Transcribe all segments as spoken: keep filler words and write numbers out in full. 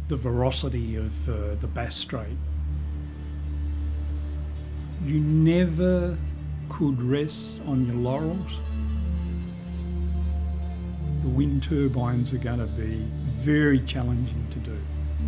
the veracity of uh, the Bass Strait. You never could rest on your laurels. The wind turbines are going to be very challenging to do.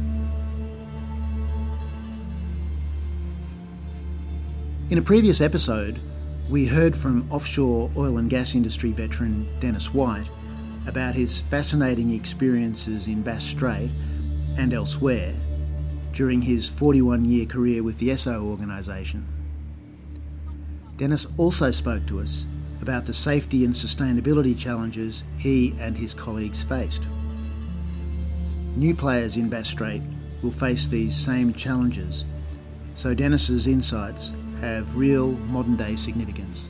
In a previous episode, we heard from offshore oil and gas industry veteran Dennis White about his fascinating experiences in Bass Strait and elsewhere during his forty-one year career with the Esso organisation. Dennis also spoke to us about the safety and sustainability challenges he and his colleagues faced. New players in Bass Strait will face these same challenges, so Dennis's insights have real modern-day significance.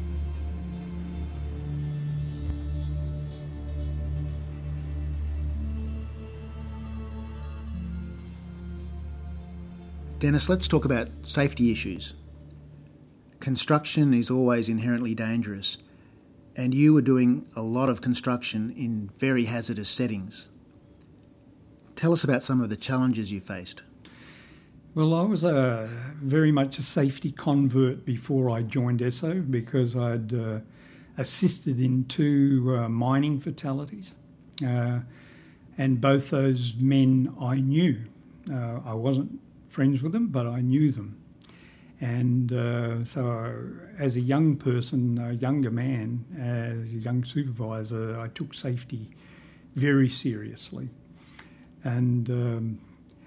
Dennis, let's talk about safety issues. Construction is always inherently dangerous, and you were doing a lot of construction in very hazardous settings. Tell us about some of the challenges you faced. Well, I was a, very much a safety convert before I joined Esso because I'd uh, assisted in two uh, mining fatalities, uh, and both those men I knew. Uh, I wasn't friends with them, but I knew them. And uh, so as a young person, a younger man, as a young supervisor, I took safety very seriously. And um,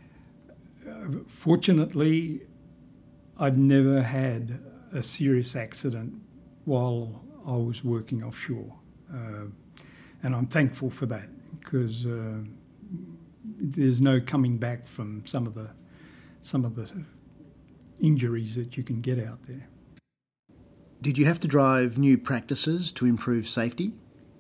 fortunately, I'd never had a serious accident while I was working offshore. Uh, and I'm thankful for that because uh, there's no coming back from some of the some of the injuries that you can get out there. Did you have to drive new practices to improve safety?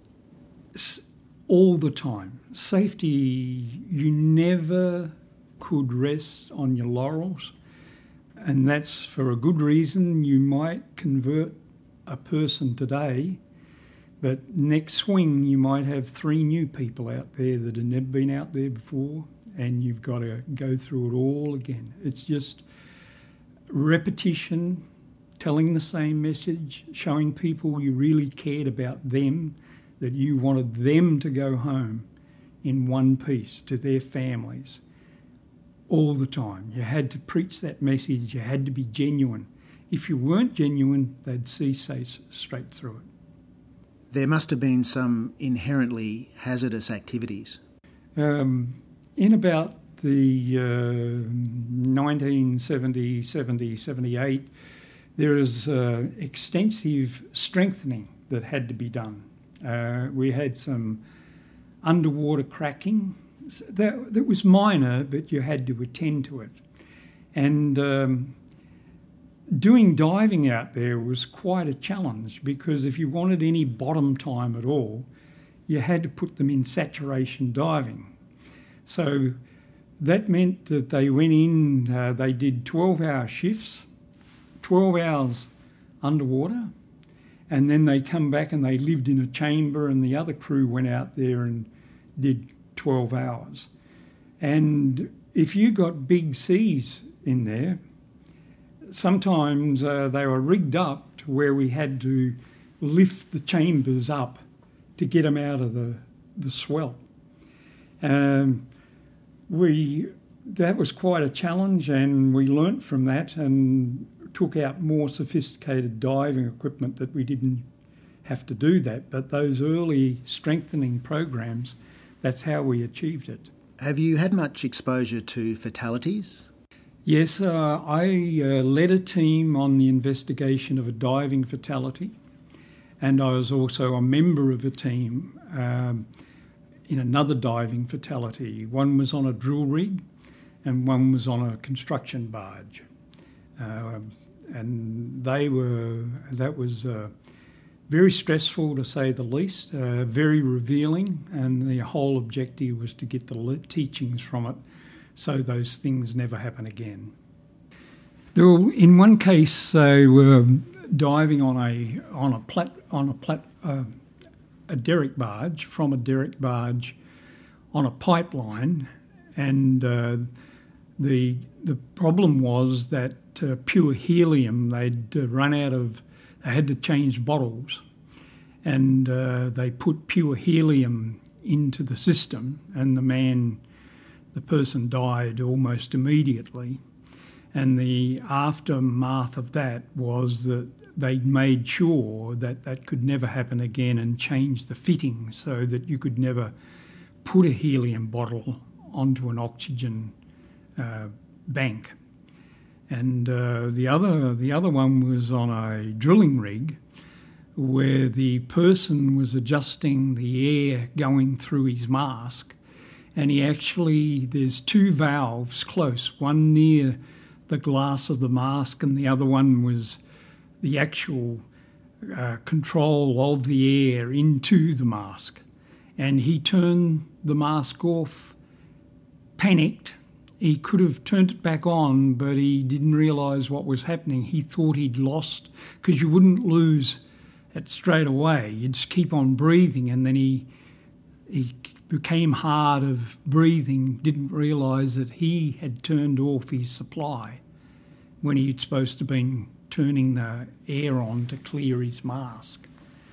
All the time. Safety, you never could rest on your laurels, and that's for a good reason. You might convert a person today, but next swing you might have three new people out there that have never been out there before, and you've got to go through it all again. It's just repetition, telling the same message, showing people you really cared about them, that you wanted them to go home in one piece to their families all the time. You had to preach that message. You had to be genuine. If you weren't genuine, they'd see straight through it. There must have been some inherently hazardous activities. Um, in about the uh, nineteen seventy, seventy, seventy-eight, there is uh, extensive strengthening that had to be done. Uh, we had some underwater cracking. That, that was minor, but you had to attend to it. And um, doing diving out there was quite a challenge because if you wanted any bottom time at all, you had to put them in saturation diving. So that meant that they went in, uh, they did twelve-hour shifts, twelve hours underwater, and then they come back and they lived in a chamber and the other crew went out there and did twelve hours. And if you got big seas in there, sometimes uh, they were rigged up to where we had to lift the chambers up to get them out of the, the swell. Um, we that was quite a challenge, and we learnt from that and took out more sophisticated diving equipment that we didn't have to do that. But those early strengthening programs, that's how we achieved it. Have you had much exposure to fatalities? Yes, uh, I uh, led a team on the investigation of a diving fatality, and I was also a member of a team um, in another diving fatality. One was on a drill rig and one was on a construction barge. Uh, and they were, that was uh, very stressful to say the least, uh, very revealing, and the whole objective was to get the le- teachings from it so those things never happen again. There were, in one case, they were diving on a on a plat on a plat uh, a derrick barge from a derrick barge on a pipeline, and uh, the the problem was that uh, pure helium, they'd uh, run out of, they had to change bottles, and uh, they put pure helium into the system, and the man, the person died almost immediately. And the aftermath of that was that they made sure that that could never happen again and changed the fitting so that you could never put a helium bottle onto an oxygen uh, bank. And uh, the other the other one was on a drilling rig where the person was adjusting the air going through his mask, and he actually, there's two valves close, one near the glass of the mask and the other one was the actual uh, control of the air into the mask. And he turned the mask off, panicked. He could have turned it back on, but he didn't realise what was happening. He thought he'd lost, because you wouldn't lose it straight away. You'd just keep on breathing, and then he he became hard of breathing, didn't realise that he had turned off his supply when he'd supposed to have been turning the air on to clear his mask.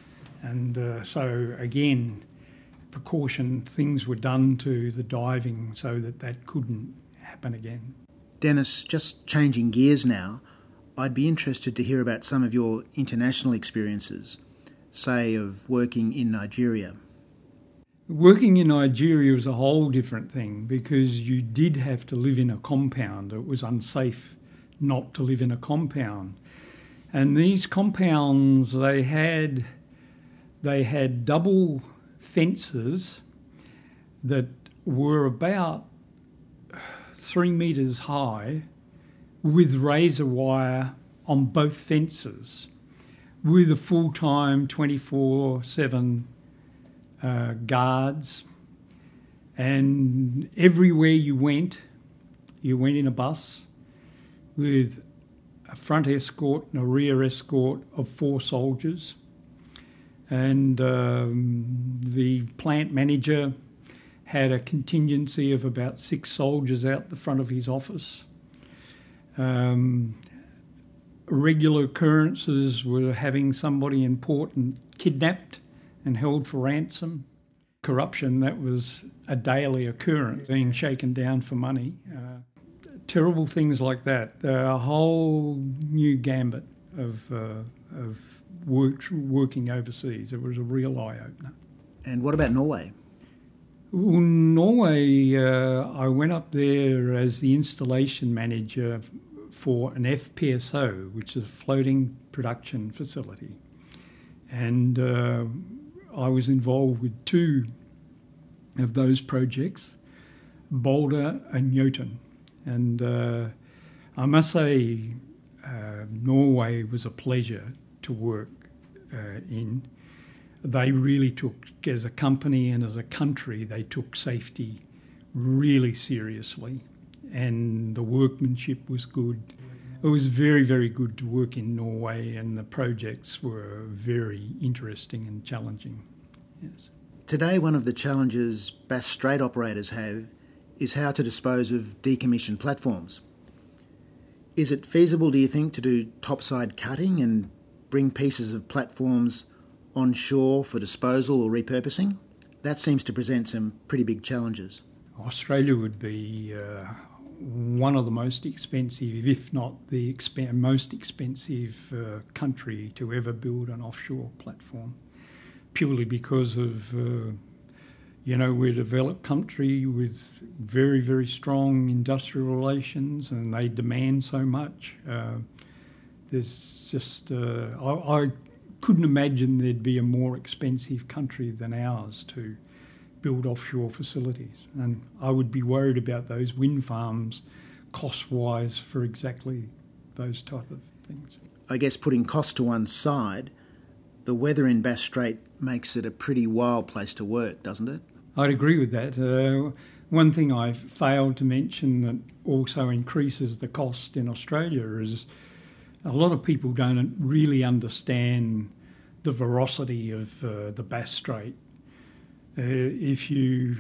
And uh, so, again, precaution, things were done to the diving so that that couldn't happen again. Dennis, just changing gears now, I'd be interested to hear about some of your international experiences, say of working in Nigeria. Working in Nigeria was a whole different thing because you did have to live in a compound. It was unsafe not to live in a compound. And these compounds, they had they had double fences that were about three metres high with razor wire on both fences with a full-time twenty-four seven uh, guards. And everywhere you went, you went in a bus with a front escort and a rear escort of four soldiers. And um, the plant manager had a contingency of about six soldiers out the front of his office. Um, regular occurrences were having somebody important kidnapped and held for ransom. Corruption, that was a daily occurrence, being shaken down for money. Uh, terrible things like that. There are a whole new gambit of uh, of work, working overseas. It was a real eye-opener. And what about Norway? Well, Norway, uh, I went up there as the installation manager for an F P S O, which is a floating production facility. And uh, I was involved with two of those projects, Boulder and Jotun. And uh, I must say, uh, Norway was a pleasure to work uh, in. They really took, as a company and as a country, they took safety really seriously, and the workmanship was good. It was very, very good to work in Norway, and the projects were very interesting and challenging. Yes. Today, one of the challenges Bass Strait operators have is how to dispose of decommissioned platforms. Is it feasible, do you think, to do topside cutting and bring pieces of platforms onshore for disposal or repurposing? That seems to present some pretty big challenges. Australia would be uh, one of the most expensive, if not the exp- most expensive uh, country to ever build an offshore platform, purely because of, uh, you know, we're a developed country with very, very strong industrial relations, and they demand so much. Uh, there's just, uh, I, I couldn't imagine there'd be a more expensive country than ours to build offshore facilities. And I would be worried about those wind farms cost-wise for exactly those type of things. I guess putting cost to one side, the weather in Bass Strait makes it a pretty wild place to work, doesn't it? I'd agree with that. Uh, one thing I've failed to mention that also increases the cost in Australia is a lot of people don't really understand the veracity of uh, the Bass Strait. Uh, if you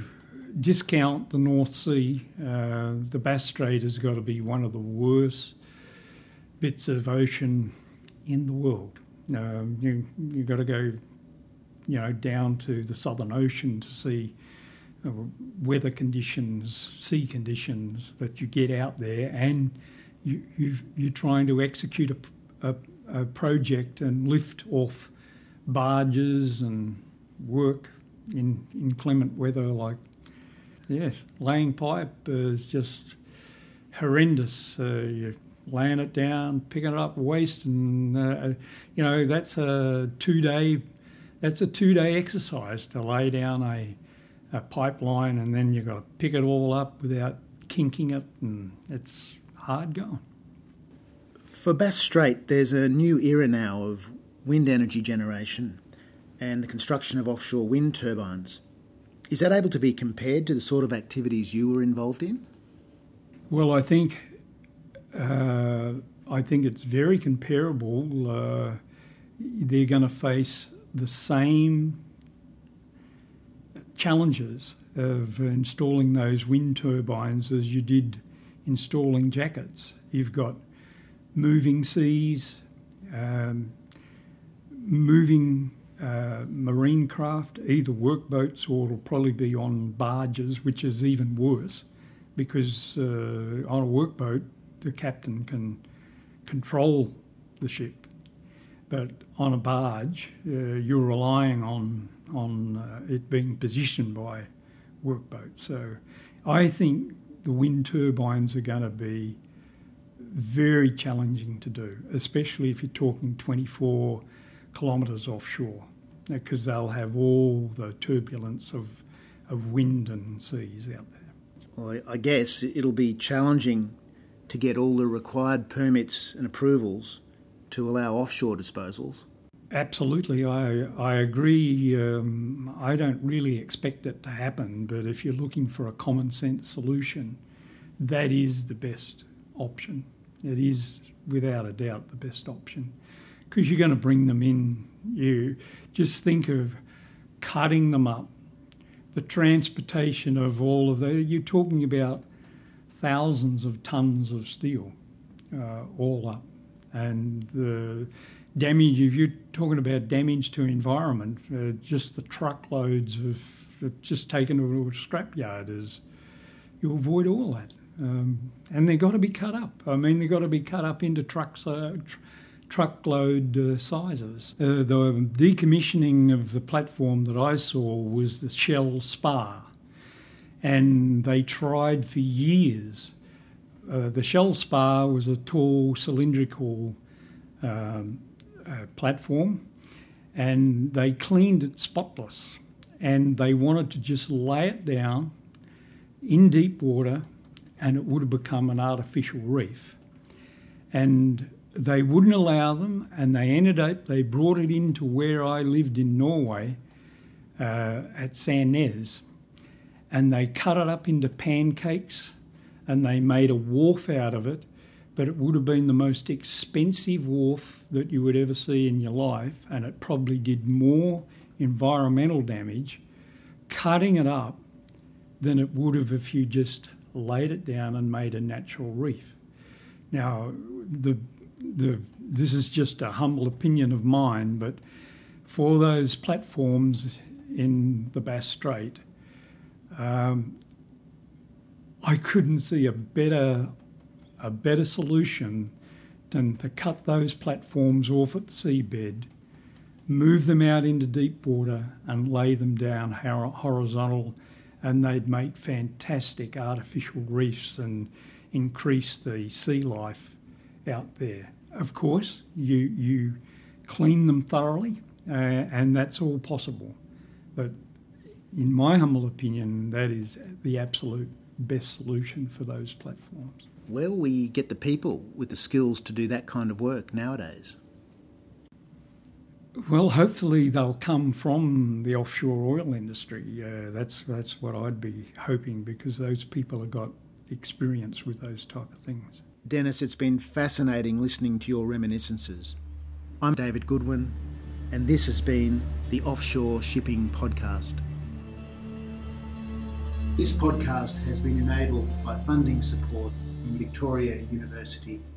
discount the North Sea. Uh, the Bass Strait has got to be one of the worst bits of ocean in the world. Um, you you've got to go, you know, down to the Southern Ocean to see uh, weather conditions, sea conditions that you get out there, and you you've, you're trying to execute a, a, a project and lift off barges and work in inclement weather like. Yes, laying pipe is just horrendous. Uh, you're laying it down, picking it up, waste, and uh, you know that's a two-day, that's a two-day exercise to lay down a, a pipeline, and then you've got to pick it all up without kinking it, and it's hard going. For Bass Strait, there's a new era now of wind energy generation and the construction of offshore wind turbines. Is that able to be compared to the sort of activities you were involved in? Well, I think uh, I think it's very comparable. Uh, they're going to face the same challenges of installing those wind turbines as you did installing jackets. You've got moving seas, um, moving Uh, marine craft, either workboats or it'll probably be on barges, which is even worse because uh, on a workboat the captain can control the ship, but on a barge uh, you're relying on on uh, it being positioned by workboats. So I think the wind turbines are going to be very challenging to do, especially if you're talking twenty-four kilometres offshore, because they'll have all the turbulence of of wind and seas out there. Well, I guess it'll be challenging to get all the required permits and approvals to allow offshore disposals. Absolutely, I I agree. Um, I don't really expect it to happen, but if you're looking for a common sense solution, that is the best option. It is without a doubt the best option. Because you're going to bring them in, you just think of cutting them up, the transportation of all of the, you're talking about thousands of tons of steel uh, all up. And the damage, if you're talking about damage to environment, uh, just the truckloads of just taken to a scrapyard is, you avoid all that. Um, and they've got to be cut up. I mean, they've got to be cut up into trucks, uh, tr- truckload uh, sizes. Uh, the decommissioning of the platform that I saw was the Shell Spar, and they tried for years. Uh, the Shell Spar was a tall cylindrical um, uh, platform, and they cleaned it spotless, and they wanted to just lay it down in deep water and it would have become an artificial reef. And they wouldn't allow them, and they ended up, they brought it into where I lived in Norway, uh, at Sandnes, and they cut it up into pancakes and they made a wharf out of it, but it would have been the most expensive wharf that you would ever see in your life, and it probably did more environmental damage cutting it up than it would have if you just laid it down and made a natural reef. Now, the the this is just a humble opinion of mine, but for those platforms in the Bass Strait, um, I couldn't see a better a better solution than to cut those platforms off at the seabed, move them out into deep water and lay them down horizontal, and they'd make fantastic artificial reefs and increase the sea life out there. Of course, you you clean them thoroughly, uh, and that's all possible. But in my humble opinion, that is the absolute best solution for those platforms. Where will we get the people with the skills to do that kind of work nowadays? Well, hopefully they'll come from the offshore oil industry. Uh, that's that's what I'd be hoping, because those people have got experience with those type of things. Dennis, it's been fascinating listening to your reminiscences. I'm David Goodwin, and this has been the Offshore Shipping Podcast. This podcast has been enabled by funding support from Victoria University